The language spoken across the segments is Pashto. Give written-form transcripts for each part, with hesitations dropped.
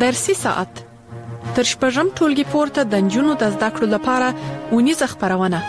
فارسي ساعت تر شپږم ټولګي پورته د نجونو د زده کړو لپاره اونیزه خپرونه.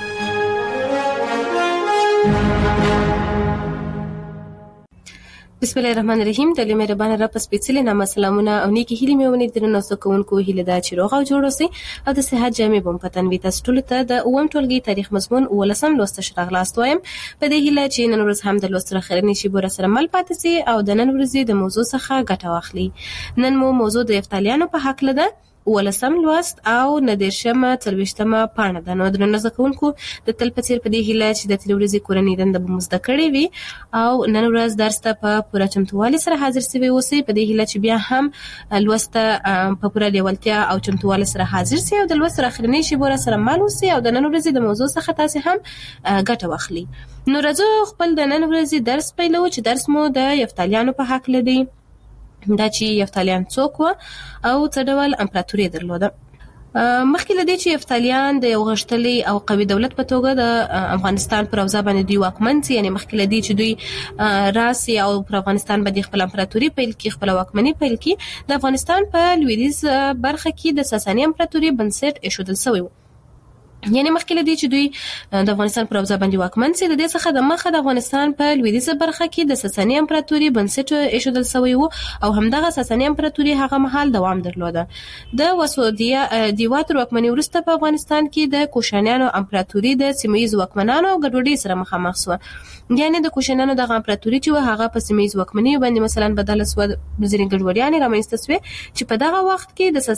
بسم الله الرحمن الرحیم. د مهربان رب سپیڅلي نامه سلامونه او نیکی هیلې مې ونې درنو سکونکو هیله دا چې روغ او جوړ اوسئ او د صحت جامې بم پتن وي. تاسو ټول ته د اووم ټولګي تاریخ مضمون ولسم لوست شراغلاست وایم. په دې هیله چې نن ورځ هم د لوست سره خیرنی شي بور سره مل پاتې سي او د نن ورځې د موضوع څخه ګټه واخلي. نن مو موضوع د یفتالیانو په حق لده ولسم لوست او ندیرشمه تلويشتمه پاڼه ده. نو درنو زکونکو د تل په څیر په دې هیله چې د تیر ورځې کورنۍ دنده به مزده کړې وي او نن ورځ درس ته په پوره چمتووالي سره حاضر سوي اوسئ. په دې هیله چې بیا هم لوست په پوره لیوالتیا او چمتووالي سره حاضر سي او د لوست سره اخرنی شي بور سره مال اوسئ او د نن ورځې د موضوع څخه تاسو هم ګټه واخلي. نو راځو خپل د نن ورځې درس پیلو چې درس مو د یفتالیانو په حق لدی. دا چې یفتالیان څوک و او څه ډول امپراتوري درلوده. مخکې له دې چې یفتالیان د یو غښتلي او قوي دولت په توګه د افغانستان پر اوضاع باندې دوی واکمن سي، یعنی مخکې له دې چې دوی راسي او پر افغانستان باندې خپل امپراتوري پیل کړي، خپل واکمني پیل کړي، د افغانستان په لویدیځ برخه کې د ساساني امپراتوري بنسټ ایښودل شوی و. یعنی مخکې له دې چې دوی د افغانستان پر اوضاع باندې واکمن سي، د دې څخه د مخه د افغانستان په لویدیځه برخه کې د ساساني امپراتوري بنسټ ایښودل شوی و او همدغه ساساني امپراتوري هغه مهال دوام درلوده. د وسودیوا تر واکمنۍ وروسته په افغانستان کې د کوشانیانو امپراتوري د سیمه‌ییز واکمنانو او ګډوډۍ سره مخامخ شوه. یعنی د کوشانیانو دغه امپراتوري چې هغه په سیمه‌ییز واکمنۍ باندې مثلا بدله شوه، ځینې ګډوډیانې رامنځته شوې چې په دغه وخت کې د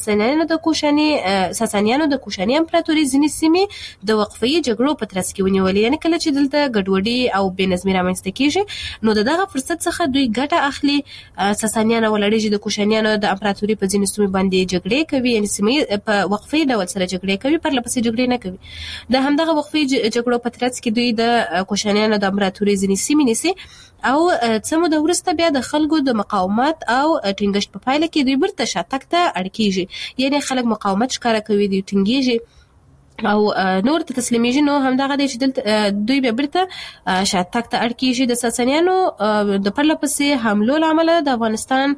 ساسانیانو د کوشاني امپراتوري ځینې د وقفي جګړو په ترڅ کې ونیولې. یعنی کله چې دلته ګډوډي او بې نظمي رامنځته کیږي نو دغه فرصت څخه دوی ګټه اخلي. ساسانیان ولړي د کوشانیانو د امپراتوري په ځینو سیمو باندې جګړې کوي، یعنی سیمې په وقفي ډول سره جګړې کوي، پر لپسې جګړې نه کوي. د همدغه وقفي جګړو په ترڅ کې دوی د کوشانیانو د امپراتوري ځینې سیمې نیسي او څه موده وروسته بیا د خلکو د مقاومت او ټینګښت په پایله کې دوی بیرته شاتګ ته اړ کیږي. یعنی خلک مقاومت ښکاره کوي، دوی ټینګیږي او نور ته تسلیمیږي. نو همدغه دی چې دلته دوی به بیرته شاتګ ته اړ کیږي. د ساسانیانو د پرله پسې حملو له امله د افغانستان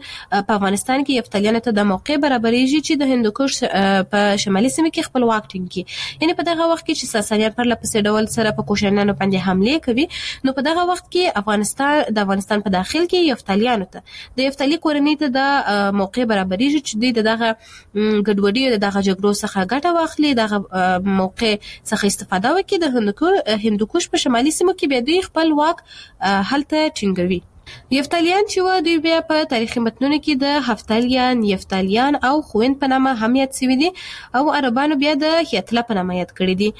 کې یفتالیانو ته د موقع برابرېږي چې د هندوکش په شمالي سیمه کې خپل واک ټینګ کړي. یعنی په دغه وخت کې چې ساسانیان پرله پسې ډول سره په کوشانیانو باندې حمله کوي نو په دغه وخت کې د افغانستان په داخل کې یفتالیانو ته د یفتالي کورنۍ ته د موقع برابرېږي چې دوی دغه ګډوډي او دغه جګړو څخه ګټه واخلي، دغه موقع څخه استفاده وکړي، د هندوکش په شمالي سیمو کې به دوی خپل واک هلته ټینګوي. یفتالیان چې و دوی بیا په تاریخي متنونو کې د هفتالیان، یفتالیان او خویند په نامه هم یاد شوي دي او عربانو بیا د هیتله په نامه یاد کړي دي.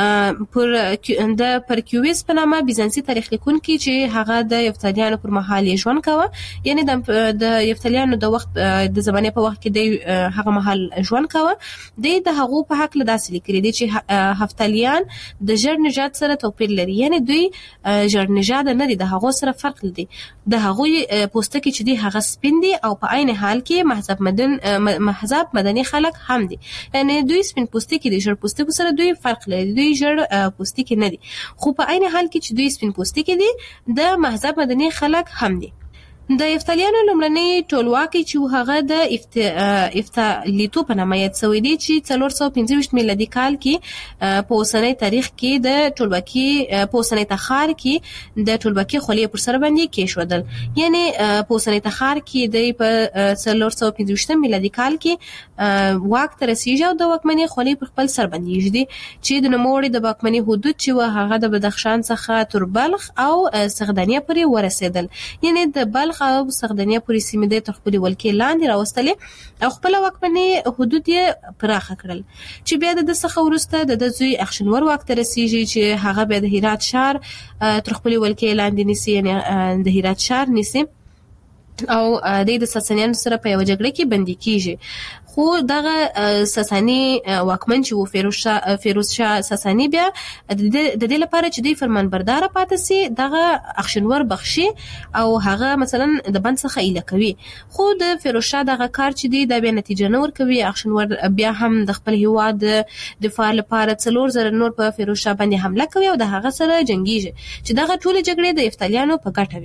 د پرکیویس په نامه بیزانسي تاریخ لیکونکي چې هغه د یفتالیانو پر مهال یې ژوند کاوه، یعنی د یفتالیانو د وخت د زمانې په وخت کې د هغه مهال ژوند کاوه، د هغو په حق له داسې لیکلي دي چې هفتالیان د ژړ نژاد سره توپیر لري. یعنی دوی ژړ نژاد نه دي، د هغو سره فرق لري. د هغوی پوستکی چې دی هغه سپین دي او په عین حال کې محضب مدني خلک هم دي. یعنی دوی سپین پوستکی دي، ژړ پوستکو سره دوی فرق لري، دوی ژړ پوستکی نه دي، خو په عین حال کې چې دوی سپین پوستکی دي د محضب مدني خلک هم دي. د یفتالیانو لومړنی ټولواکي چې هغه د یفتالیتو په نامه یاد شوی دی چې 425 میلادي کال کې په اوسنۍ تاریخ کې د ټولواکي په اوسنۍ تخار کې د ټولواکي خولې پر سر باندې کېښودل. یعنی په اوسنۍ تخار کې د په 425 میلادي کال کې واک ته رسیږي او د واکمنۍ خولې پر خپل سر باندې یږدي چې د نوموړي د واکمنۍ حدود چې هغه د بدخشان څخه تر بلخ او سغدانیه پورې ورسېدل. یعنی د بلخ او سغدانیه پورې سیمې د تر خپل ولکې لاندې راوستلې او خپل واکمنۍ حدود یې پراخه کړل چې بیا د څخه وروسته د زوی اخشنور واک ته رسیږي چې هغه بیا د هرات شهر تر خپل ولکې لاندې نیسي، یعنی د هرات شهر نیسي او د ساسانیانو سره په یو جګړه کې بندي کیږي. خو دغه ساسانی واکمن چې و فیروز شاه ساسانی بیا د دې لپاره چې دوی فرمانبردار پاتې سي دغه اخشنور بخشي او هغه مثلا د بند څخه ایله کوي. خو د فیروز شاه دغه کار چې دی د بیا نتیجه نه ورکوي. اخشنور بیا هم د خپل هیواد د دفاع لپاره 4000 نور په فیروز شاه باندې حمله کوي او د هغه سره جنگیږي چې دغه ټول جګړې د یفتالیانو په ګټه وي.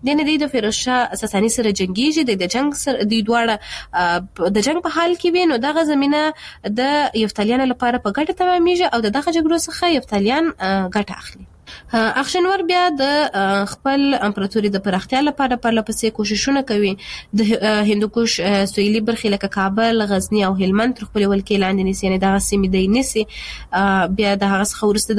د د فیروز شاه ساساني سره جنگیږي د جنگ سره د دواړه د جنگ په حال کې وي، نو دغه زمينه د یفتالیانو لپاره په ګټه تمامېږي او دغه جګړو څخه یفتالیان ګټه اخلي. اخشنور بیا د خپل امپراتوري د پراختیا لپاره پرلپسې کوششونه کوي. د هندوکش سویلي برخې لکه کابل، غزنی او هلمند تر خپل ولکې لاندې نیسي، یعنې دغه سیمې دی نیسي. بیا د هغه څخه وروسته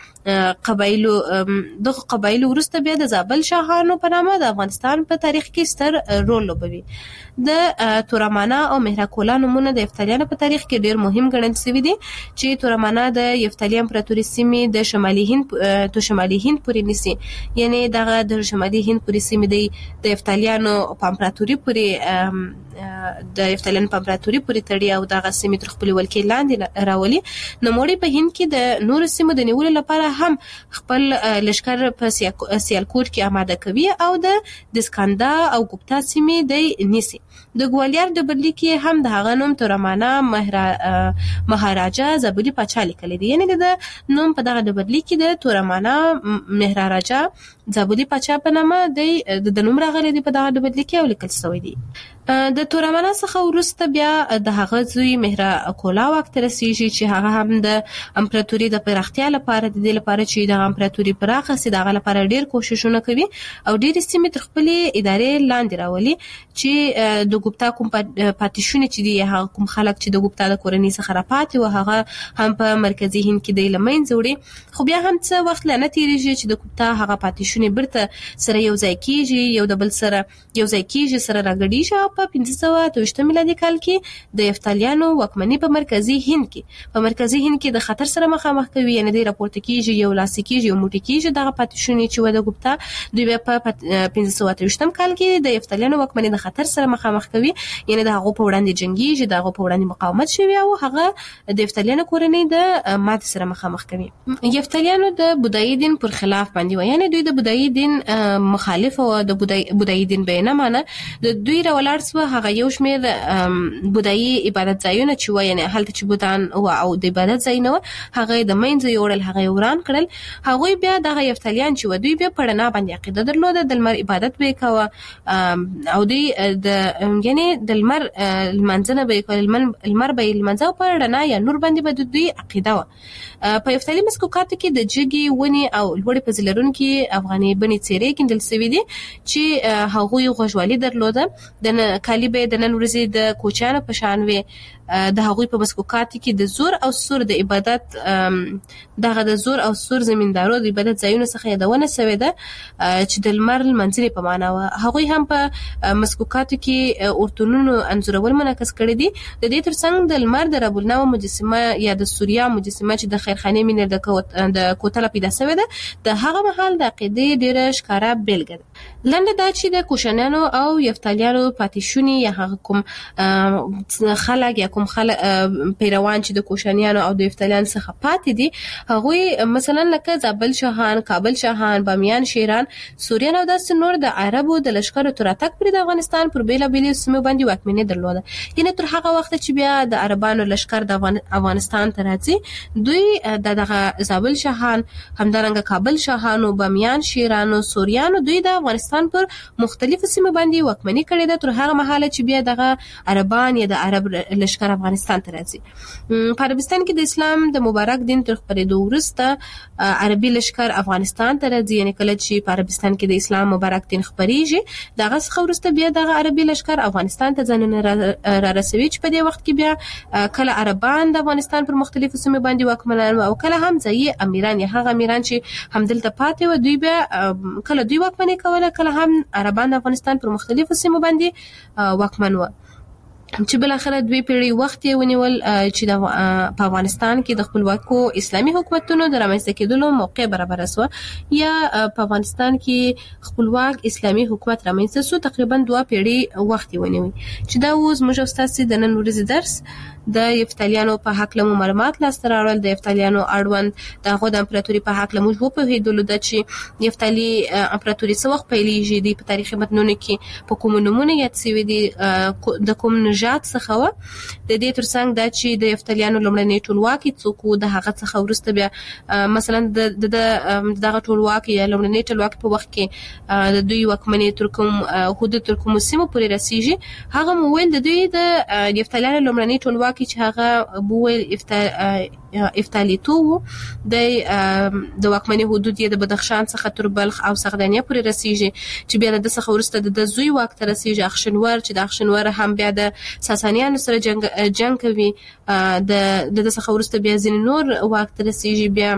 دغه قبایلو وروسته بیا د زابل شاهانو په نامه د افغانستان په تاریخ کې ستر رول لوبوي. د تورمانا او مهراکولا نومونه د یفتالیانو په تاریخ کې ډیر مهم ګڼل شوي دي، چې تورمانا د یفتالی امپراتوري سیمې د شمالي هند پورې نیسي، یعنی دغه د شمالي هند پورې سیمې د یفتالیانو په امپراتوري پورې تړي او دغه سیمې تر خپل ولکې لاندې راولي. نوموړي په هند کې د نورو سیمو د نیولو لپاره هم خپل لشکر په سیالکوټ کې آماده کوي او د دسکاندا او ګوپتا سیمې د نیسي. د ګوالیار ډبرلیک کې هم د هغه نوم تورمانا مهاراجا زابلی پاچا لیکلی دی، یعنی د نوم په دغه ډبرلیک کې د تورمانا مهاراجا زابلی پاچا په نامه د نوم راغلی دی په دغه ډبرلیک کې او لیکل شوی دی. د تورمانا څخه وروسته بیا د هغه زوی مهراکولا واک ته رسیږي، چې هغه هم د امپراتوري د پراختیا لپاره د دې لپاره چې د امپراتوري پراخه سي دغه لپاره ډیر کوششونه کوي او ډیر سیمې تر خپل ادارې لاندې راولي، چې د ګوپتا کوم پاتیشونه چې دي هغه کوم خلک چې د ګوپتا د کورنۍ څخه راپاتې و هغه هم په مرکزی هند کې د لمنځه وړي. خو بیا هم څه وخت نه تیریږي چې د ګوپتا هغه پاتیشونه برته سره یو ځای کیږي، یو د بل سره یو ځای کیږي، سره راګډیږي. په 1528 میلادي کال کې د یفتالیانو واکمني په مرکزی هند کې د خطر سره مخامخ کوي، یعنی د راپورته کیږي، یو لاس کیږي، یو موټی کیږي دغه پاتیشونه چې و د ګوپتا دوی په 1528 کال کې د یفتالیانو واکمني د خطر سره مخامخ کوي، یعنی د هغه په وړاندې جنگیږي، د هغه په وړاندې مقاومت شوی او هغه د یفتالیانو کورنۍ د مات سره مخامخ کوي. یفتالیانو د بودایی دین پر خلاف باندې و، یعنی دوی د بودایی دین مخالف او د بودایی دین به نه مانه. د دوی راولار سو هغه یو شمیر بودایی عبادت ځایونه چې و، یعنی هلته چې بودان او د عبادت ځای نه و هغه د منځ یوړل، هغه وران کړل. هغه بیا دغه یفتالیان چې و دوی بیا پړنا باندې عقیده درلوده، د لمر عبادت به کوه او دوی یعنی د لمر لمنځنه به کول، لمر به لمنځه په رڼا یا نور باندې به دوی عقیده و. په یفتالی مسکوکاتو کې د جګي ونی او لوړې پزلرونکو افغاني بني څیرې کېندل شوی دي چې هغه غوښوالي درلوده. د کالی به د نن ورځې د کوچانو په شان وي. د هغوی په مسکوکاتو کې د زور او سور د عبادت دغه د زور او سور زمیندارو د عبادت ځایونو څخه یادونه شوې ده چې د لمر لمنځلې په معنا و. هغوی هم په مسکوکاتو کې اورتونونو انځورول منعکس کړي دي. د دې ترڅنګ د لمر د رب النوم مجسمه یا د سوریا مجسمه چې د خیرخانه مینه د کوتله پیدا شوې ده د هغه مهال د عقیدې ډیره ښکارا بیلګه ده. لنډه دا چې د کوشانیانو او یفتالیانو پاتیشونی یا هغه کوم خلک یا کوم پیروان چې د کوشانیانو او د یفتالیانو څخه پاتې دي، هغوی مثلا لکه زابل شاهان، کابل شاهان، بامیان شیران، سوریان او داسې نور د عربو د لشکرو تر راتګ پورې د افغانستان پر بیلابیلو سیمو باندې واکمني درلوده. یعنې تر هغه وخت چې بیا د عربانو لشکر د افغانستان ته راځي، دوی دغه زابل شاهان، همدارنګه کابل شاهانو، بامیان شیرانو، سوریانو دوی د افغانستان پر مختلفو سیمو باندې واکمني کړې ده تر هغه مهاله چې بیا دغه عربان یا د عرب لشکر افغانستان ته راځي. په عربستان کې د اسلام د مبارک دین تر خپرېدو وروسته عربي لشکر افغانستان ته راځي، یعنی کله چې په عربستان کې د اسلام مبارک دین خپرېږي دغه څخه وروسته بیا دغه عربي لشکر افغانستان ته ځانونه را رسوي، چې په دې وخت کې بیا کله عربان د افغانستان پر مختلفو سیمو باندې واکمنان او کله هم ځایي امیران یا هغه امیران چې همدلته پاتې و، دوی بیا کله دوی واکمني کوله، کله هم عربان د افغانستان پر مختلفو سیمو باندې واکمن و، چې بل اخر دوی پیړۍ وخت یې ونیول چې په افغانستان کې د خپلواکو اسلامي حکومتونو د رامنځته کېدلو موقع برابر شو، یا په افغانستان کې خپلواک اسلامي حکومت رامنځته شو. تقریبا 2 پیړۍ وخت یې ونیول، چې دا اوس موږ تاسو د نن ورځې درس د یفتالیانو په حق له معلومات لاسته راوړل، د یفتالیانو اړوند د هغو د امپراتوري په حق له موږ وپوهېدلو ده چې یفتالي امپراتوري څه وخت پیلېږي، د په تاریخي متنونو کې په کومو نومونه یاد شوي دي، د کوم نژاد څخه و. د دې ترڅنګ دا چې د یفتلیانو لومړنی ټولواکي څوک و، د هغه څخه وروسته بیا مثلا د دغه ټولواکي یا لومړنی ټولواکي په وخت کې د دوی واکمنۍ تر کوم حدود تر کوم سیمه پورې رسیږي. هغه مو ویل د دوی د یفتلیانو لومړنی ټولواکي چې هغه بوویل افتالیتو و، د واکمنۍ حدود یې د بدخشان څخه تر بلخ او سغدانیه پورې رسیږي، چې بیا د څخه ورسته د زوی واک ته رسیږي اخشنور، چې د اخشنور هم بیا د ساسانیانو سره جنگ کوي. د څخه ورسته بیا ځینې نور واک ته رسیږي. بیا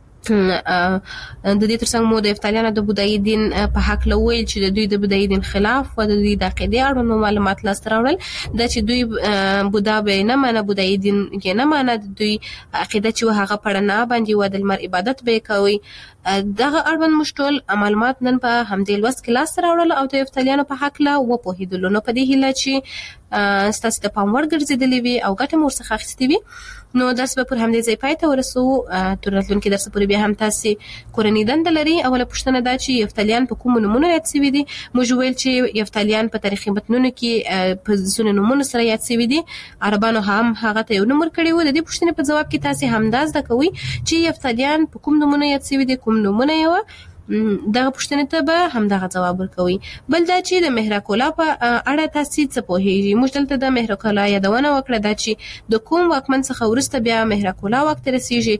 د دې ترڅنګ مو د یفتلیانو د بودایي دین په حق لویل چې د دوی د بودایي دین خلاف و، د دوی د عقیدې اړوند معلومات لاسته راوړل دا چې دوی بودا به نه منه، بودایي دین یې نه منه، د دوی عقیده چې هغه پړنه باندې و د لمر عبادت به کوي. دغه اړوند مشټول معلومات نن په همدې لوست کې لاسته راوړل او د یفتلیانو په حق لا و پوهېدلو. نو په دې هیله چې ستاسو د پام وړ ګرځېدلې وي او ګټه مو ورڅخه اخیستې وي. نو درس به پر همدې ځای پای ته ورسوو. تر راتلونکي درس پورې بیا هم تاسو کورنۍ دنده لري. اوله پوښتنه دا چې یفتلیان په کومو نومونو یاد شوي دي؟ موږ ویل چې یفتلیان په تاریخي متنونو کې په ځینو نومونو سره یاد شوي دي. عربانو هم هغه ته یو نوم ورکړی و. د دې پوښتنې په جواب کې تاسو همدا زده کوئ چې یفتلیان په کوم نومونو یاد شوي دي، کوم نومونه یې دغه پوښتنې ته به همدغه ځواب ورکوي. بل دا چې د مهرکولا په اړه تاسو څه پوهیږئ؟ موږ دلته د مهرکولا یادونه وکړه دا چې د کوم واکمن څخه ورسته بیا مهرکولا وخت رسیږي،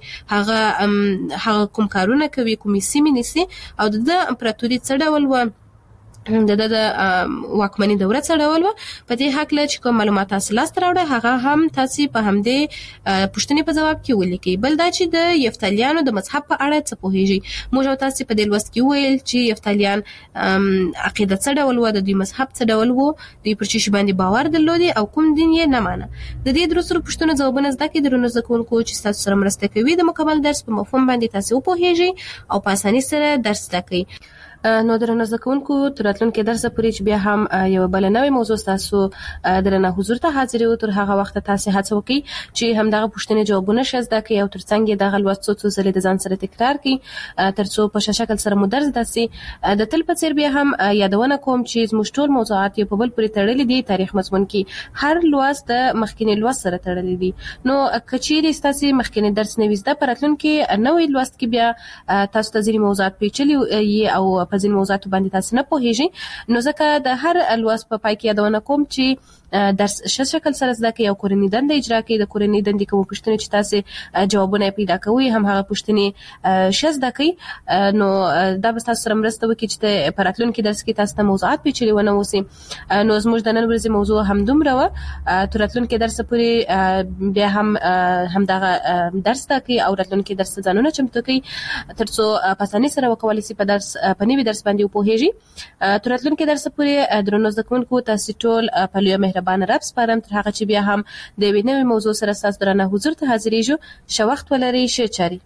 هغه کوم کارونه کوي، کومې سیمې نیسي او د امپراتوري څه ډول و، د واکمنۍ دوره څه ډول و. په دې حق له چې کوم معلومات تاسو لاسته راوړئ هغه هم تاسو په همدې پوښتنې په جواب کې ولیکئ. بل دا چې د یفتلیانو د مذهب په اړه څه پوهیږئ؟ موږ تاسو په دې لوست کې ویل چې یفتلیان عقیده څه ډول و، د دوی مذهب څه ډول و، دوی پر چی باندې باور درلودي او کوم دین یې نه مانه. د دې درسره پوښتنو ځوابونه زده کړئ. درنو زده کوونکو چې تاسو سره مرسته کوي د مکمل درس په مفهوم باندې تاسو وپوهیږئ او په اسانۍ سره درس زده کړئ. نو درنو زده کوونکو تر راتلونکي درس پورې چې بیا هم یو بل نوې موضوع تاسو درنه حضور ته حاضر تر هغه وخت تاسو هڅه وکړئ چې همدغه پوښتنې جوابونه شزده کړئ او ترڅنګ دغه لوست څو ځله د ځان سره تکرار کړئ ترڅو په شکل سره مو درس داسي د تل په څیر بیا هم یادونه کوم چې زموږ ټول موضوعات په بل پورې تړلي دي. تاریخ مضمون کې هر لوست د مخکینی لوست سره تړلي دي. نو کچېری تاسو مخکینی درس نه وزده پراتلونکي نوې لوست کې بیا تاسو ته ځینې موضوعات پیچلي او په ځینې موضوعاتو باندې تاسو نه پوهیږئ. نو ځکه د هر لوست په پای کې یادونه کوم چې درس شکل سره زده کړئ او کورنۍ دنده اجرا کړئ. د کورنۍ دندې کوم پوښتنې چې تاسو جوابونه پیدا کوئ هم هغه پوښتنې شزده کړئ. نو دا به تاسو سره مرسته وکړي چې په راتلونکي درس کې تاسو ته موضوعات پیچلي ونه وسی. نو زموږ د نن ورځې موضوع هم دومره و. تر راتلونکي درس پورې بیا هم دغه درس زده کړئ او راتلونکي درس ځانونه چمتو کړئ ترڅو په اسانۍ سره وکولای شئ په نوي درس باندې وپوهیږئ. تر راتلونکي درس پورې درنو زده کوونکو تاسو ټول په لوی مهربان رب سپارم تر هغه چې بیا هم د یوې نوې موضوع سره تاسو درنه حضور ته حاضرېږو. ښه وخت ولرئ. ښه چاري.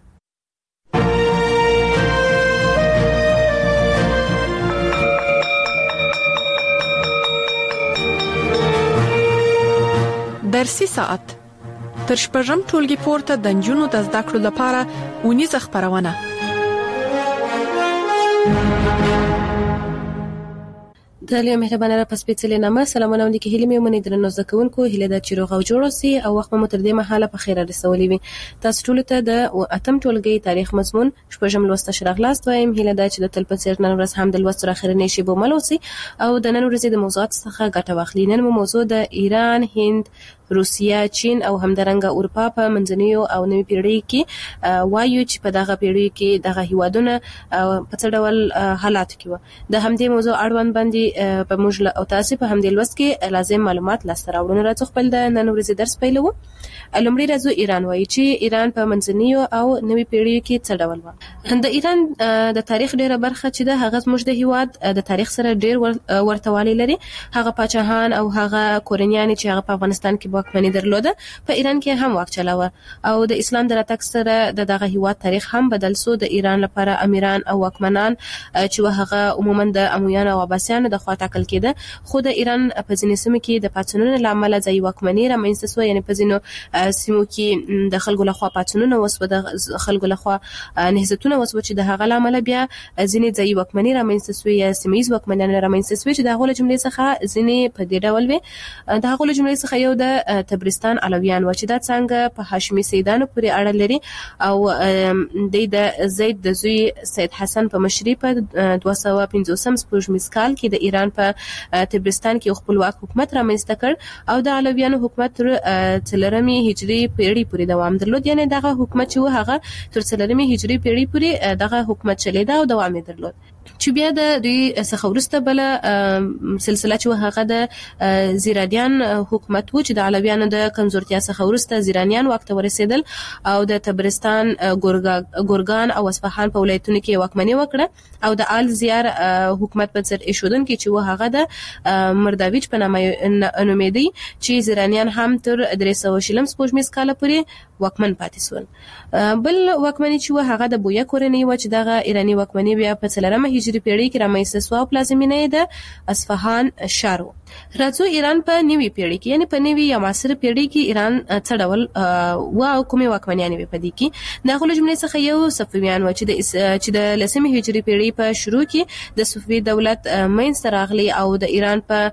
درسي ساعت تر شپږم ټولګي پورته د نجونو د زده کړو لپاره اونیزه خپرونه. د لوی مهربانه را پسپېڅلې نامه سلامونه ولیکي. هیله مې ومنئ درنو زده کوونکو، هیله ده چې روغ او جوړ اوسئ او وخت مو تر دې مهاله په خیر رسولی وي. تاسو ټول ته د اتم ټولګي تاریخ مضمون شپږم لوست شراغلاست وایم. هیله ده چې د تل په څیر نن ورځ هم د لوست اخرنۍ شی به مل اوسئ او د نن ورځې د موضوعات څخه ګټه واخلئ. نن مو موضوع د ایران، هند، روسیا، چین او همدارنګه اروپا په منځنیو او نوي پیړۍ کې وایو چې په دغه پیړۍ کې دغه هیوادونه په څه ډول حالات کې و. د همدې موضوع اړوند باندې په موږ او تاسو په همدې لوست کې لازم معلومات لاسته راوړو. راځو خپل د نن ورځې درس پیلوو. لومړی راځو ایران وایي چې ایران په منځنیو او نوي پیړۍ کې څه ډول و. د ایران د تاریخ ډیره برخه چې د هغه زموږ د هیواد د تاریخ سره ډیر ورته والی لري. هغه پاچاهان او هغه کورنیان چې هغه په افغانستان کې واکمني درلوده، په ایران کې هم واک چلاوه او د اسلام د راتګ سره دغه هیواد تاریخ هم بدل سو. د ایران لپاره امیران او واکمنان چې هغه عموما د امویانو او عباسیانو د خوا ټاکل کېده، خو د ایران په ځینې سیمو کې د پاتونونو لامل ځای واکمني رامنځته شو. یعنی په ځینو سیمو کې د خلکو لخوا پاتونونه وسو، د خلکو لخوا نهضتونه وسو چې د هغه لامل بیا ځینې ځای واکمني رامنځته شو یا سیمایي واکمنان رامنځته شو چې د هغه جملې څخه ځینې په دې ډول وي. د هغه جملې څخه یو د تبرستان علویان و چې دا څنګه په هاشمي سیدانو پورې اړه لري او د زید د زوی سید حسن په مشرۍ په 250 سپوږمیز کال کې د ایران په تبرستان کې خپلواک حکومت رامنځته کړ او د علویانو حکومت تر 4 هجری پیړۍ پورې دوام درلود. یعنی دغه حکومت چې هغه تر 4 هجری پیړۍ پورې دغه حکومت چلیدا او دوام درلود. چې بیا د دوی څخه ورسته بل سلسله چې هغه د زیرانیان حکومت و چې د علویانو د کمزورتیا څخه ورسته زیرانیان وخت ورسېدل او د تبرستان، ګورګان او اصفهان په ولایتونو کې واکمني وکړه او د آل زیار حکومت په سر ایښودونکو چې هغه د مرداویج په نامه نومیدي چې زیرانیان هم تر 300 سپوږمیز کال پورې واکمن پاتې شول. بل واکمني چې هغه د بویا کورنۍ و چې دغه ایرانی واکمني بیا په 4 هجری پیړۍ کې رامنځته شو او پلازمینه د اصفهان ښار و. راځو ایران په نوې پیړۍ کې، یعنی په نوې یا معاصره پیړۍ کې ایران څه ډول او کومې واکمنیانې وې په دې کې. د هغو جملې څخه یو صفویان و چې د 10 هجری پیړۍ په شروع کې د صفوي دولت منځته راغلی او د ایران په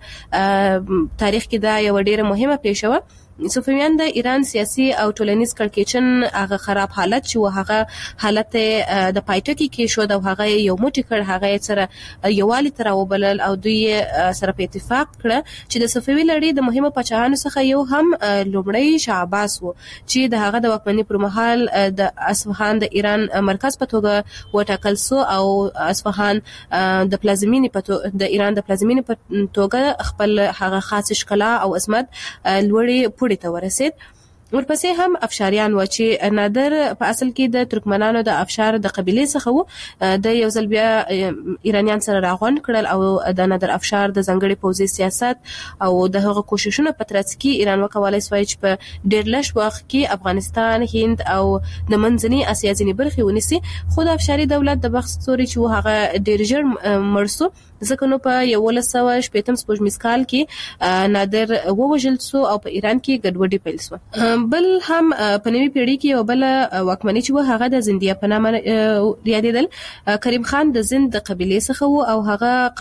تاریخ کې دا یو ډیره مهمه پیښه و. صفویان د ایران سیاسي او ټولنیز کړکېچن هغه خراب حالت چې هغه حالت د پایټکی کې شو د هغه یو موټی کړ، هغه سره یوالي تر وبلل او دوی سره په اتفاق کړ چې د صفوي لړۍ د مهمه پاچاهانو څخه یو هم لومړی شاه عباس و چې د هغه د واکمنۍ پر مهال د اصفهان د ایران مرکز په توګه وټاکل شو او اصفهان د پلازمینې په د ایران د پلازمینې په توګه خپل هغه خاص ښکلا او عظمت لوړې ته ورسید. ورپسې هم افشاریان و چې نادر په اصل کې د ترکمنانو د افشار د قبيله څخه و. د یو ځل بیا ایرانیان سره راغونډ کړل او د نادر افشار د ځنګړي پوځي سیاست او د هغه کوششونو په ترڅ کې ایران وکولای شو چې په ډېر لږ وخت کې افغانستان، هند او د منځنۍ اسیا ځینې برخې ونیسي. خو د افشاري دولت د بخت ستوري چې هغه ډېر ژر مړ شو، ځکه نو په 1180 سپوږمیز کال کې نادر ووژل شو او په ایران کې ګډوډي پیل شوه. بل هم په نوې پیړۍ کې یو بل واکمني چې هغه د زندیه په نامه یادېدل. کریم خان د زند د قبيله څخه و او هغه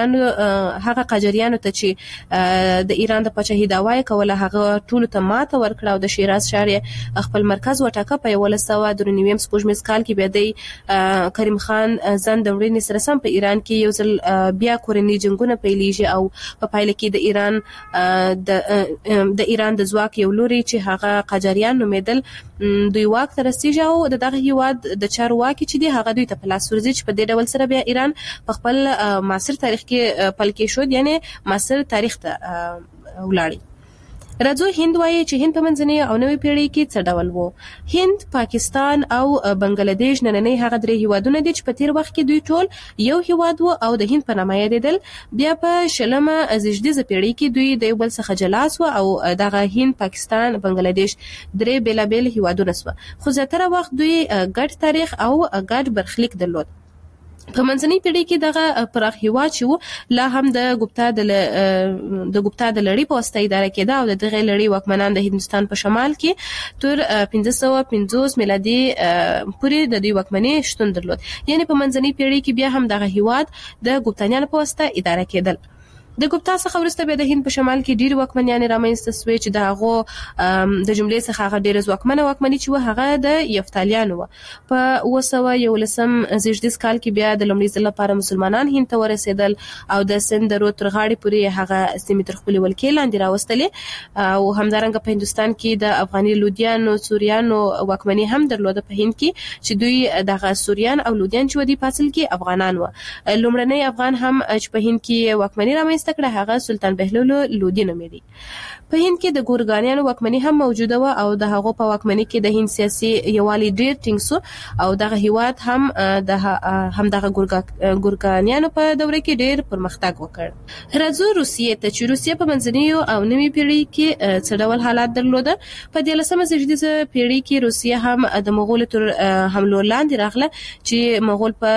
قاجاریانو ته چې د ایران د پاچاهي دعوا کوله هغه ټول ته ماته ورکړه او د شیراز ښار خپل مرکز وټاکه. په 1193 سپوږمیز کال کې بیا د کریم خان زند د وړاندې سره سم په ایران کې یو ځل بیا کورنۍ جنگونه پیلېږي او په پایله کې د ایران د ځواک یو لوري چې هغه قاجاریان نومیدل دوی واک ته رسیږي او دغه هیواد د چارواکي چې دی هغه دوی ته په لاس ورځي چې په دې ډول سره بیا ایران په خپل معاصر تاریخ کې پل کې شو، یعنی معاصر تاریخ ته ولاړی. راځو هند وایي چې هند په منځنۍ او نوې پیړۍ کې څه ډول وو. هند، پاکستان او بنگلاديش نننۍ هغه درې هیوادونه دي چې په تیر وخت کې دوی ټول یو هیواد وو او د هند په نامه یادېدل. بیا په 20مه زیږدیزه پیړۍ کې دوی د یو بل څخه جلا شو او دغه هند، پاکستان، بنگلاديش درې بیلابیل هیوادونه شو. خو زیاتره وخت دوی ګډ تاریخ او ګډ برخلیک درلود. په منځنۍ پیړۍ کې دغه پراخ هیواد چې لا هم د ګوپتا د لړۍ په واسطه اداره کېده او دغه لړۍ واکمنان د هندستان په شمال کې تر 1550 میلادي پورې د دوی واکمنۍ شتون درلود. یعنی په منځنۍ پیړۍ کې بیا هم دغه هیواد د ګوپتانیانو په واسطه اداره کېدل. د ګوپتا څخه وروسته بیا د هند په شمال کې ډیر واکمنیان رامنځته شوې چې د هغه د جملې څخه هغه ډیر ځواکمنه واکمني چې هغه د یفتالیانو و. په 911 زیږدیز کال کې بیا د لومړي ځل لپاره مسلمانان هند ته ورسېدل او د سند د رود تر غاړې پورې هغه سیمې تر خپل ولکې لاندې راوستلې او همدارنګه په هندستان کې د افغاني لودیانو سوریانو واکمني هم درلوده په هند کې چې دوی دغه سوریان او لودیان چې ودی په اصل کې افغانان و. لومړنی افغان هم چې په هند کې واکمني رامنځته رامنځته کړه هغه سلطان بهلول لودي نومېدی. په هند کې د ګورګانیانو واکمني هم موجوده و او د هغو په واکمني کې د هند سیاسي یووالي ډیر ټینګ شو او دغه هیواد هم دغه ګورګانیانو په دوره کې ډیر پرمختګ وکړ. راځو روسیې ته چې روسیې په منځنیو او نوي پیړۍ کې څه ډول حالات درلوده. په 13مه زېږدیزه پیړۍ کې روسیه هم د مغولو تر حملو لاندې راغله چې مغول په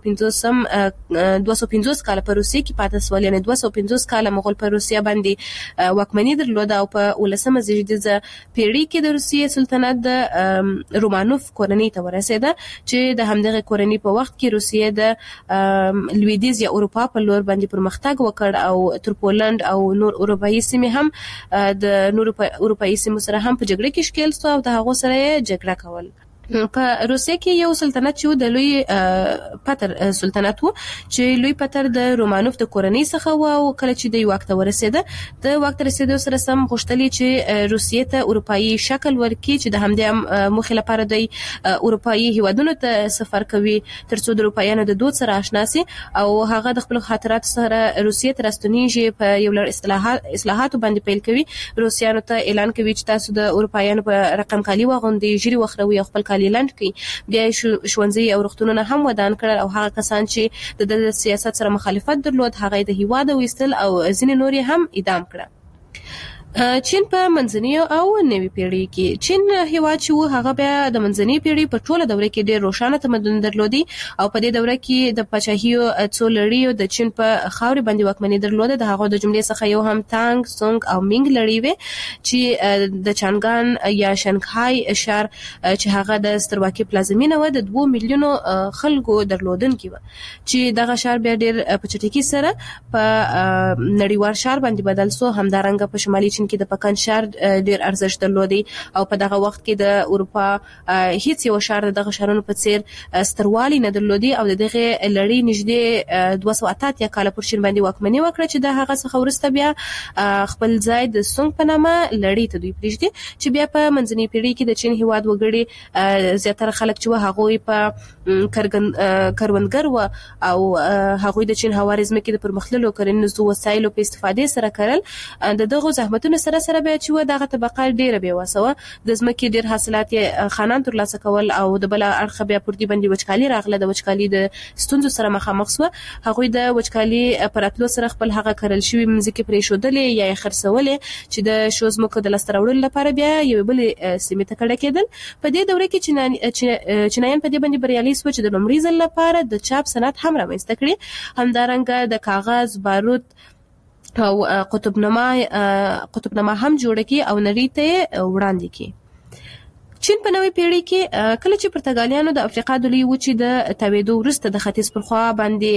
250 کال په روسیه کې پاتې شول، یعنی 250 کال مغول په روسیه باندې واکمني درلوده او په 19مه زېږدیزه پیړۍ کې د روسیې سلطنت د رومانوف کورنۍ ته ورسېده چې د همدغه کورنۍ په وخت کې روسیه د لویدیځ یا اروپا په لور باندې پرمختګ وکړ او تر پولند او نور اروپایي سیمې هم د نور اروپایي سیمو سره هم په جګړه کې ښکېل شو او د هغو سره جګړه کول. په روسیه کې یو سلطنت چې د لوی پتر سلطنت وو چې لوی پتر د رومانوف د کورنۍ څخه و او کله چې د واک ته ورسېده د واک ته رسیدو سره سم غوښتل چې روسیې ته اروپایي شکل ورکړي چې د همدې موخې لپاره د اروپایي هیوادونو ته سفر کوي ترڅو د اروپایانو د دود سره آشنا شي او هغه د خپل خاطرات سره روسیې ته راستنیږي. په یو لړ اصلاحاتو باندې پیل کوي، روسیانو ته اعلان کوي چې تاسو د اروپایانو په رقم کالي واغوندئ، ژیړي وخروي او خپل لاند کی بیا ښوونځي او روغتونونه هم ودان کړل او هغه کسان چې د سیاست سره مخالفت درلود هغه د هیواد وستل او ځینې نوري هم اعدام کړل. چین په منځنیو او نوي پیړۍ کې چین هیواد چې هغه بیا د منځنۍ پیړۍ په ټوله دوره کې ډېر روښانه تمدن درلودي او په دې دوره کې د پاچاهیو څو لړیو د چین په خاورې باندې واکمني درلوده. د هغه د جملې څخه یو هم تانګ، سونګ او مینګ لړۍ وې چې د چانګان یا شنګهای ښار چې هغه د سترواکي پلازمینه و د 2 میلیونو خلکو درلودونکي و چې دغه ښار بیا ډېر په چټکۍ سره په نړیوال ښار باندې بدل شو. همدارنګه په شمالي کې د پکن ښار ډیر ارزښت درلودي او په دغه وخت کې د اروپا هیڅ یو ښار دغه ښارونو په څیر ستروالی نه درلودي او دغه لړۍ نږدې 280 کال پر چین باندې واکمني وکړه چې د هغه څخه وروسته بیا خپل ځای د سونګ په نامه لړۍ ته دوی پریږدي چې بیا په منځنۍ پیړۍ کې د چین هیواد وګړي زیاتره خلک چې هغه په کروندګر و او هغه د چین هواري ځمکې د پرمختللو کرنیزو وسایلو په استفادې سره کړل. دغه زحمتونو سره بیا چې دغه طبقه ډیره بیا وسوه د ځمکې ډیر حاصلات خانان ترلاسه کول او د بل اړخ بیا پر دې باندې وچکالي راغله. د وچکالي د ستونزو سره مخامخ شو، هغه د وچکالي پراتلو سره خپل هغه کرل شوی مځکې پرې شودلې یا خرڅولې چې د شوز مکو د لسترولو لپاره بیا یو بل سیمه ته کډه کېدل. په دې دوره کې چینایان په دې باندې بریالي شو چې د لومړي ځل لپاره د چاپ صنعت هم رامنځته کړي. همدارنګه د کاغذ، بارود او قطبنما هم جوړ کی او نړۍ ته وړاندې کی. چین په نوې پیړۍ کې کله چې پرتګالیانو د افریقا د لوی وچې د تاویدو وروسته د ختیځ پر خوا باندې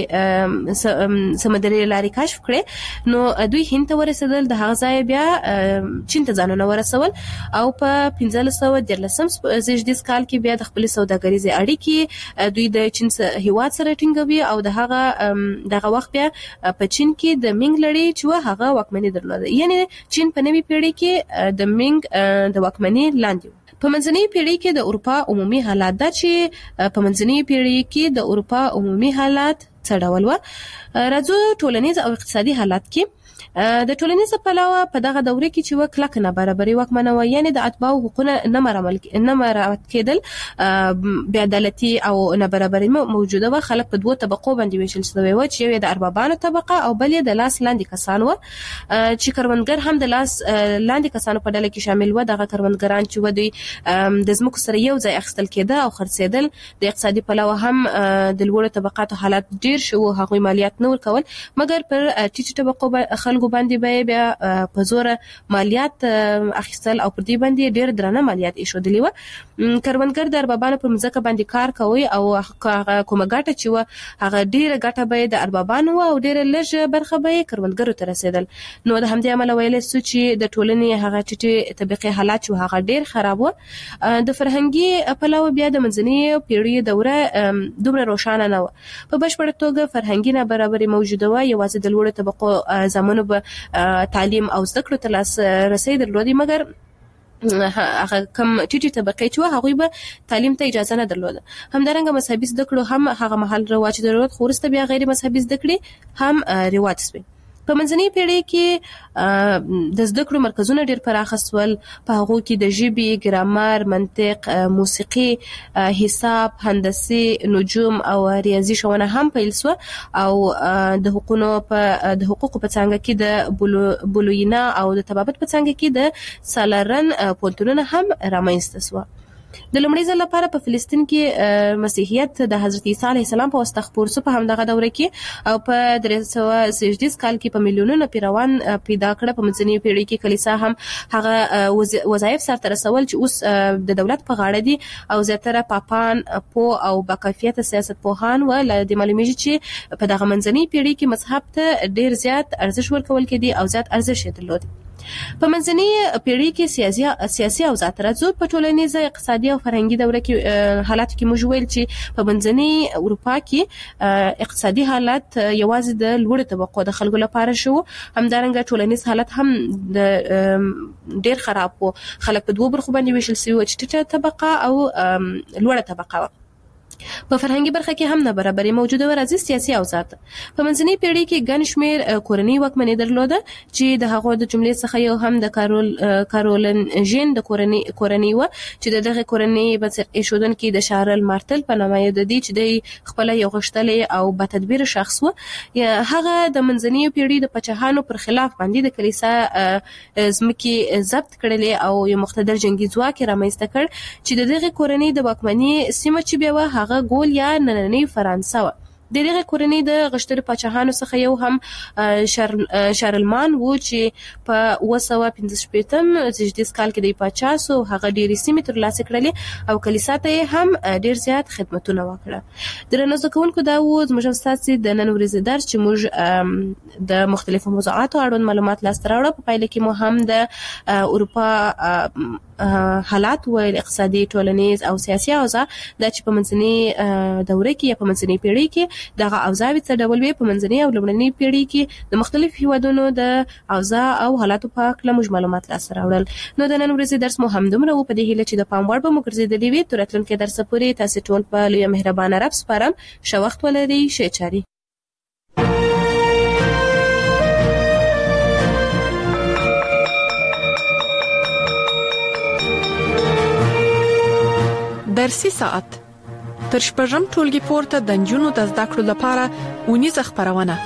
سمندري لارې کشف کړې نو دوی هند ته ورسېدل. د هغه ځای بیا چین ته ځانونه ورسول او په 1513 زېږدیز کال کې بیا د خپل سوداګریزې اړیکې دوی د چین هیواد سره ټینګوي او دغه وخت بیا په چین کې د مینګ لړۍ چې هغه واکمني درلوده. یعنی چین په نوې پیړۍ کې د مینګ د واکمني لاندې. په منځنۍ پیړۍ کې د اروپا عمومي حالات دا چې په منځنۍ پیړۍ کې د اروپا عمومي حالات څه ډول و. راځو ټولنیز او اقتصادي حالات کې د ټولنیز پلوه په دغه دوره کې چې کلک نابرابري واکمنه و، یعنی د اتباعو حقوقونه نه مراعات کېدل، بې عدالتي او نابرابري موجوده و. خلک په دوه طبقو باندې ویشل شوي و چې یو د اربابانو طبقه او بل د لاس لاندې کسان و چې کروندګر هم د لاس لاندې کسانو په ډله کې شامل و. دغه کروندګران چې دوی د ځمکو سره یو ځای اخیستل کېده او خرڅېدل. د اقتصادي پلوه هم د لوړو طبقاتو حالات ډیر شو، هغوی مالیات نه ورکول مګر پر ټیټو طبقو خلکو باندې بیا په زور مالیات اخیستل او پر دې باندې ډیر درنه مالیات ایښودلې و. کروندګر د اربابانو پر ځمکه باندې کار کوي او هغه کومه ګټه چې هغه ډیره ګټه به د اربابانو او ډیره لږ برخه به کروندګرو ته رسیدل. نو د همدې عمل ویل سو چې د ټولنې هغه ټیټه طبقه حالات چې هغه ډیر خراب و. د فرهنګي پلوه بیا د منځنۍ پیړۍ دوره دومره روښانه نه و. په بشپړه توګه فرهنګي نابرابري موجوده و. یوازې د لوړو طبقو زمونو تعلیم او زده کړو ته لاسرسی درلودي مګر هغه کم ټیټی طبقه چې هغه به تعلیم ته اجازه نه درلوده. همدارنګه مذهبي زده کړو هم هغه محل رواج درلود، خو وروسته بیا غیر مذهبي زده کړې هم رواج شوه. په منځنۍ پیړۍ کې د زده کړو مرکزونه ډېر پراخ سول. په هغو کې د ژبې، ګرامر، منطق، موسیقي، حساب، هندسي، نجوم او ریاضي ښوونه هم پیل سوه او د حقوقو په څانګه کې د بولوینا او د طبابت په څانګه کې د سالارن پوهنتونونه هم رامنځته سوه. د لومړي ځل لپاره په فلسطین کې مسیحیت د حضرت عیسی علیه السلام په واسطه خپور شو په همدغه دوره کې او په 330 کال کې په میلیونونو پیروان پیدا کړه. په منځنۍ پیړۍ کې کلیسا هم هغه وظایف سرته رسول چې اوس د دولت په غاړه دي او زیاتره پاپان او باکیفیت سیاست پوهان ول د معلومیږي چې په دغه منځنۍ پیړۍ کې مذهب ته ډیر زیات ارزښت ورکول کېدی او زیات ارزښت یې درلود. په منځنۍ پیړۍ کې سیاسي اوضاع ترڅو په ټولنیزه، اقتصادي او فرهنګي دوره کې حالات کې موږ ویل چې په منځنۍ اروپا کې اقتصادي حالت یوازې د لوړ طبقو د خلکو لپاره شو. همدارنګه ټولنیز حالت هم د ډیر خراب وو. خلک په دوه برخو باندې ویشل شوي وو چې ټیټه طبقه او لوړه طبقه. په فرهنګي برخه کې هم نابرابري موجوده و. راځي سیاسي اوضاع. په منځنۍ پیړۍ کې ګڼ شمېر کورنۍ واکمني درلوده چې د هغو د جملې څخه یو هم د کارولنژین د کورنۍ و چې دغه کورنۍ بنسټ ایښودونکي د شارل مارتل په نامه یادېدي چې د خپل یو غښتلی او با تدبیر شخص و. هغه د منځنۍ پیړۍ د پاچاهانو پر خلاف باندې د کلیسا ځمکې ضبط کړلې او یو مقتدر جنگي ځواک رامنځته کړ چې دغه کورنۍ د واکمنۍ سیمه چې بیا هغه ګول یا نننۍ فرانسه و. د دغه کورنۍ د غښتلو پاچاهانو څخه یو هم شارلمان و چې په 915 کال کې د پاچا سو. هغه ډېرې سیمې ترلاسه کړلې او کلیسا ته هم ډېر زیات خدمتونه وکړه. درنو زده کوونکو، دا و زموږ ستاسو د نن ورځې درس چې موږ د مختلفو موضوعاتو اړوند معلومات لاسته راوړو. په پایله کې مو هم د اروپا حالات و اقتصادي، ټولنیز او سیاسي اوضاع د چې په منځنۍ دوره کې یا په منځنۍ پیړۍ کې دغه اوضاع څه ډول وي. په منځنۍ او لومړنۍ پیړۍ کې د مختلفو هیوادونو د اوضاع او حالاتو په اړه موږ معلومات لاسته راوړل. نو د نن ورځې درس مو هم دومره و. په دې هیله چې د پام وړ به مو ګرځېدلی وي. تر راتلونکي درس پورې تاسو ټول په لوی مهربانه رب سپارم. ښه وخت ولرئ. ښه چاري. درسي ساعت تر شپږم ټولګي پورته د نجونو د زده کړو لپاره اونیزه خپرونه.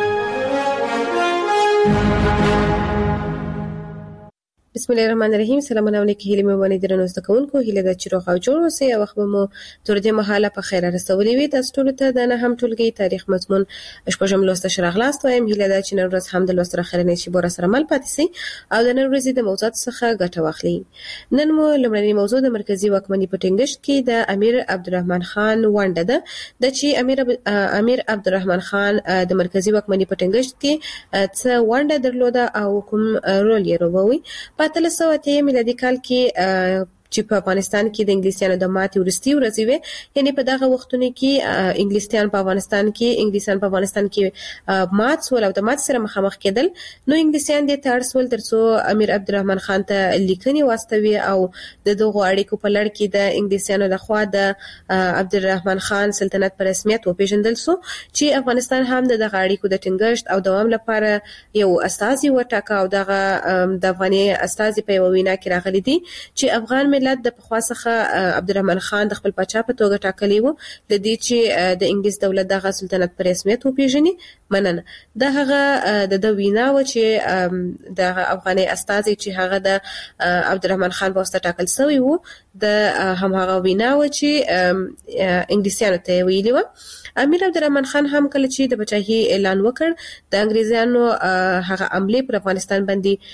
بسم الله الرحمن الرحیم. سلام علیکم. هیله مې ونې درنو زده کوونکو، هیله د چیرو خو جوړ اوسئ او خو مو تر دې مهاله په خیر رسولې وي. تاسو ټول ته د نه هم ټولګي تاریخ مضمون شپږم لوست شراغلاست وایم. هیله د چې نن ورځ هم د لوست راخره نه شي بور سره مل پاتې سي او د نن ورځې د موضوعات څخه ګټه واخلي. نن مو لومړنی موضوع د مرکزی واکمنۍ په ټینګښت کې د امیر عبدالرحمن خان ونډه ده. د چې امیر عبدالرحمن خان د مرکزی واکمنۍ په ټینګښت کې څه ونډه درلوده او کوم رول یې لوبوي. په 1308 میلادي کال کې چې په افغانستان کې د انګلیسانو د ماتې ورستي ورځې وي، یعنی په دغه وختونو کې انګلیسان په افغانستان کې مات سول او د مات سره مخامخ کېدل. نو انګلیسان دې ته اړ سول ترڅو امیر عبدالرحمن خان ته لیکنې واستوي او د دغو اړیکو په لړ کې د انګلیسانو لخوا د عبدالرحمن خان سلطنت په رسمیت وپیژندل سو چې افغانستان هم دغه اړیکو د ټینګښت او دوام لپاره یو استازي وټاکه او دغه د افغاني استازي په وینا کې راغلي دي چې افغان ملت د پخوا څخه عبدالرحمن خان د خپل پاچا په توګه ټاکلی وو، لدې چې د انګلیس دولت دغه سلطنت په رسمیت وپیژني. مننه. د هغه د وینا و چې د افغاني استازي چې هغه د عبدالرحمن خان په واسطه ټاکل شوی وو، د هغه وینا و چې انګلیسانو ته ویلي و. امیر عبدالرحمن خان هم کله چې د پاچاهي اعلان وکړ، د انګریزانو هغه عملې پر افغانستان باندې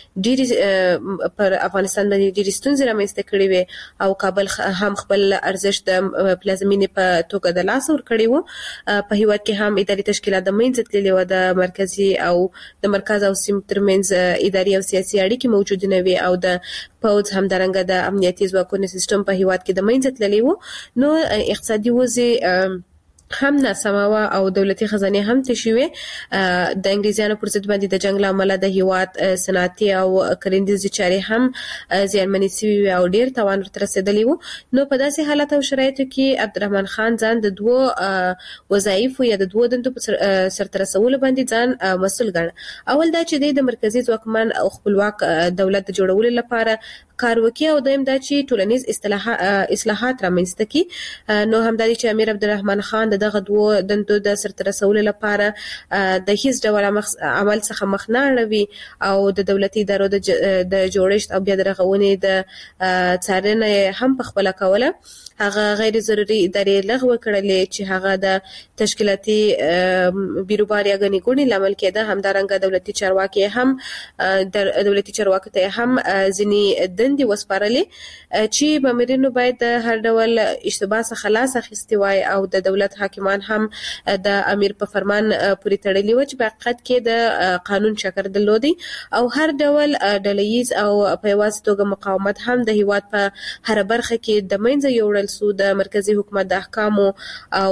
ډېری ستونزې رامنځته کړې وې او کابل هم خپل ارزښت د پلازمینې په توګه د لاس ورکړی وو. په هیواد کې هم اداري تشکیلات د منځ تللي و، د مرکزي او د مرکز او سیمو ترمنځ اداري او سیاسي اړیکې موجود نه وي او د پوځ همدارنګه د امنیتي ځواکونو سیستم په هیواد کې د منځ تللي وو. نو اقتصادي وضع هم ناسمه او دولتي خزانه هم تشوي د انګلیزانو پر ضد باندې د جنگ لامل د هیواد صنعتي او کرندیزي چاري هم زیانمنې شوي او ډیر توان ورته رسیدلی وو. نو په داسې حالت او شرایطو کې عبدالرحمن خان ځان د دوه وظایف یا د دوه دندو په سرته رسولو باندې ځان مسؤل ګڼ. اول دا چې د مرکزی ځواکمن او خپلواک دولت جوړولو لپاره کار وکړي او دویم دا چې ټولنیز اصلاحات رامنځته کړي. نو همداري چې امیر عبدالرحمن خان دغه دوه دندو د سرته رسولو لپاره د هیڅ ډول عمل څخه مخ نه اړوي او د دولتي ادارو د جوړښت او بیا د رغونې د څارنې هم په خپل کوله. هغه غیر ضروري ادارې لغوه کړلې چې هغه د تشکیلاتي بیروبار یا غني ګونی لامل کېده. همدارنګه دولتي چارواکي هم د دولتي چارواکو ته هم ځینی دندې وسپارلې چې مامورینو باید د هر ډول اشتباه څخه خلاص اخیستي وای او د دولت حاکمان هم د امیر په فرمان پورې تړلي و چې په حقیقت کې د قانون شکر درلودي او هر ډول ډلهییز او په یوازې توګه مقاومت هم د هیواد په هر برخه کې د منځه یوړل سو. د مرکزی حکومت د احکامو او